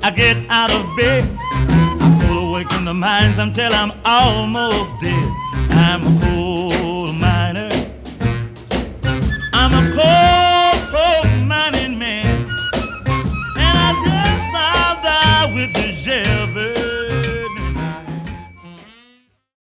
I get out of bed, I pull away from the mines until I'm almost dead. I'm a cool